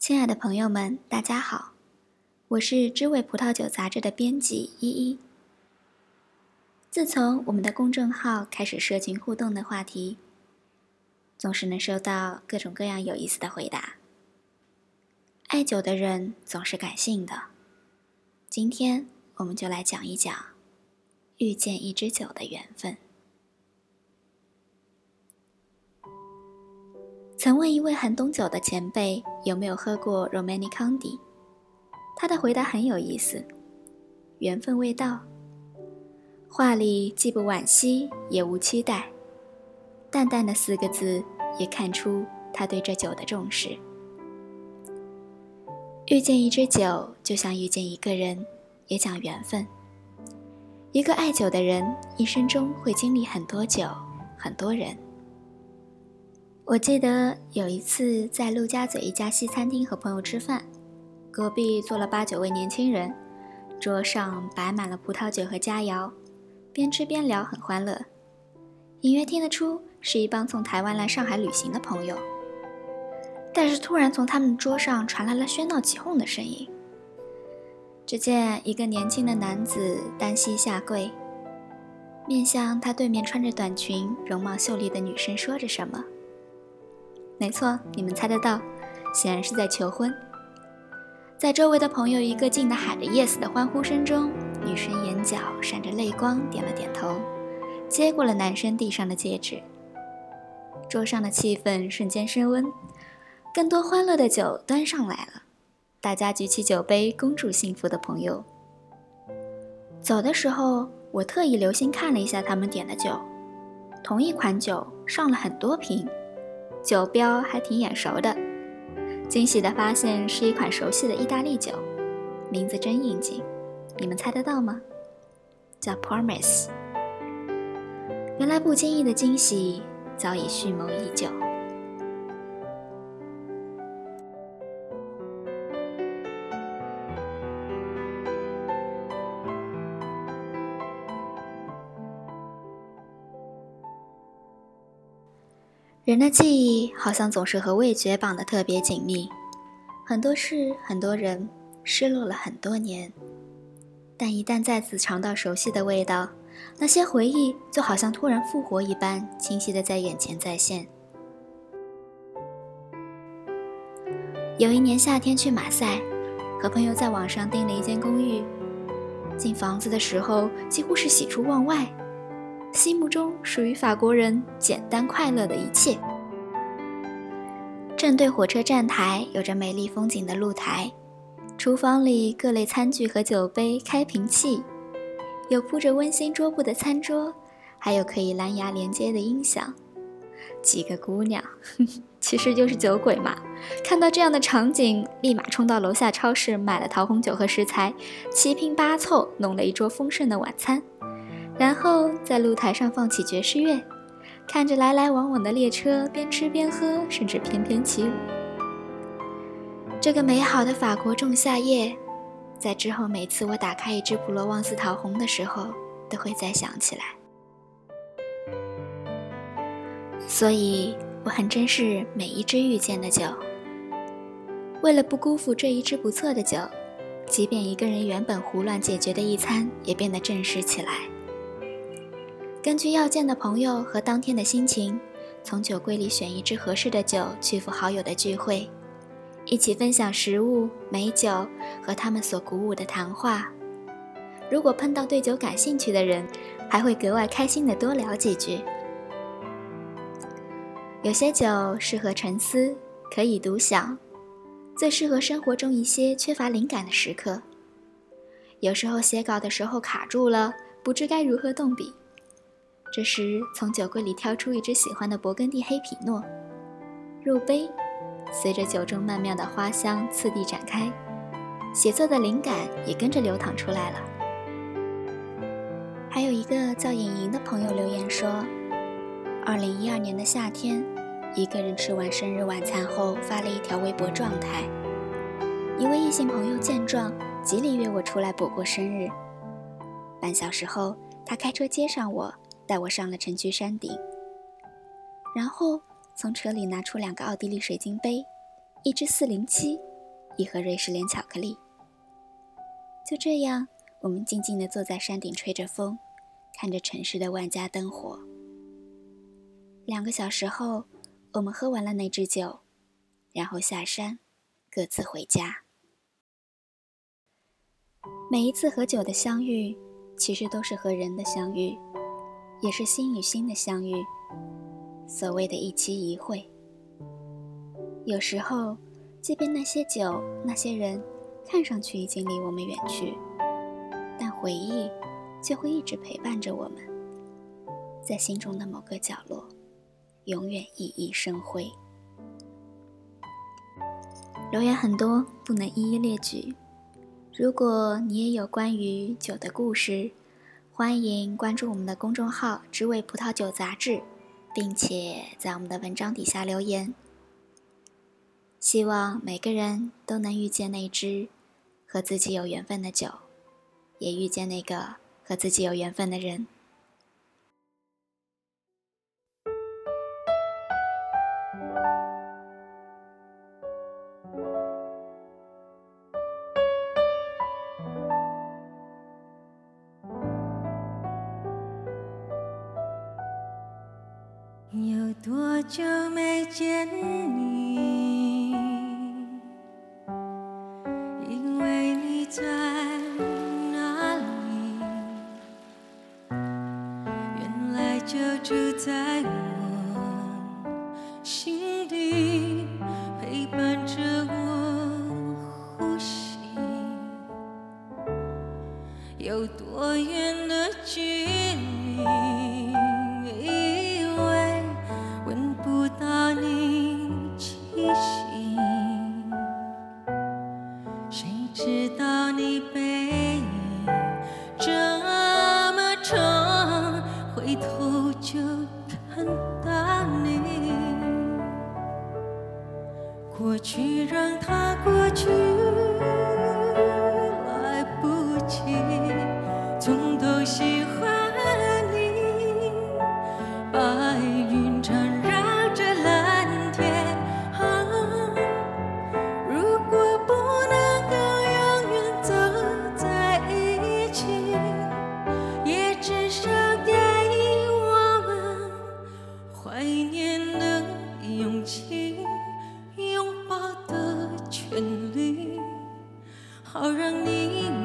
亲爱的朋友们，大家好，我是知味葡萄酒杂志的编辑依依。自从我们的公众号开始社群互动的话题，总是能收到各种各样有意思的回答。爱酒的人总是感性的，今天我们就来讲一讲遇见一支酒的缘分。曾问一位很懂酒的前辈有没有喝过 Romanée-Conti， 他的回答很有意思，缘分未到，话里既不惋惜也无期待，淡淡的4个字也看出他对这酒的重视。遇见一支酒就像遇见一个人，也讲缘分。一个爱酒的人一生中会经历很多酒，很多人。我记得有一次在陆家嘴一家西餐厅和朋友吃饭，隔壁坐了8、9位年轻人，桌上摆满了葡萄酒和佳肴，边吃边聊，很欢乐。隐约听得出是一帮从台湾来上海旅行的朋友，但是突然从他们桌上传来了喧闹起哄的声音。只见一个年轻的男子单膝下跪，面向他对面穿着短裙、容貌秀丽的女生说着什么。没错，你们猜得到，显然是在求婚。在周围的朋友一个劲地喊着 yes 的欢呼声中，女生眼角闪着泪光，点了点头，接过了男生递上的戒指。桌上的气氛瞬间升温，更多欢乐的酒端上来了，大家举起酒杯恭祝幸福的朋友。走的时候，我特意留心看了一下他们点的酒，同一款酒上了很多瓶，酒标还挺眼熟的，惊喜地发现是一款熟悉的意大利酒，名字真应景，你们猜得到吗？叫 Promise。 原来不经意的惊喜早已蓄谋已久。人的记忆好像总是和味觉绑得特别紧密，很多事很多人失落了很多年，但一旦再次尝到熟悉的味道，那些回忆就好像突然复活一般，清晰地在眼前再现。有一年夏天去马赛，和朋友在网上订了一间公寓，进房子的时候几乎是喜出望外，心目中属于法国人简单快乐的一切。正对火车站台有着美丽风景的露台，厨房里各类餐具和酒杯、开瓶器，有铺着温馨桌布的餐桌，还有可以蓝牙连接的音响。几个姑娘其实就是酒鬼嘛，看到这样的场景，立马冲到楼下超市买了桃红酒和食材，7拼8凑弄了一桌丰盛的晚餐，然后在露台上放起爵士乐，看着来来往往的列车，边吃边喝，甚至翩翩起舞。这个美好的法国仲夏夜，在之后每次我打开一支普罗旺斯桃红的时候，都会再想起来。所以我很珍视每一支遇见的酒，为了不辜负这一支不错的酒，即便一个人原本胡乱解决的一餐也变得正式起来。根据要见的朋友和当天的心情，从酒柜里选一支合适的酒去赴好友的聚会，一起分享食物、美酒和他们所鼓舞的谈话。如果碰到对酒感兴趣的人，还会格外开心地多聊几句。有些酒适合沉思，可以独享，最适合生活中一些缺乏灵感的时刻。有时候写稿的时候卡住了，不知该如何动笔，这时从酒柜里挑出一支喜欢的勃艮第黑皮诺，入杯，随着酒中曼妙的花香次第展开，写作的灵感也跟着流淌出来了。还有一个叫尹莹的朋友留言说，2012年的夏天，一个人吃完生日晚餐后发了一条微博状态，一位异性朋友见状极力约我出来补过生日。半小时后，他开车接上我，带我上了城区山顶，然后从车里拿出2个奥地利水晶杯，一支407， 一盒瑞士莲巧克力。就这样，我们静静地坐在山顶，吹着风，看着城市的万家灯火。2个小时后，我们喝完了那支酒，然后下山，各自回家。每一次和酒的相遇，其实都是和人的相遇，也是心与心的相遇，所谓的一期一会。有时候，即便那些酒，那些人，看上去已经离我们远去，但回忆却会一直陪伴着我们，在心中的某个角落，永远熠熠生辉。留言很多，不能一一列举。如果你也有关于酒的故事，欢迎关注我们的公众号“知味葡萄酒杂志”，并且在我们的文章底下留言。希望每个人都能遇见那支和自己有缘分的酒，也遇见那个和自己有缘分的人。 有多久没见你？因为你在哪里？原来就住在我心底，陪伴着我呼吸。有多远的距离？知道你背影这么长，回头就看到你。过去让它过去，来不及从头喜欢你。白云缠绕着蓝天，如果不能够永远走在一起，也至少给我们怀念的勇气，拥抱的权利，好让你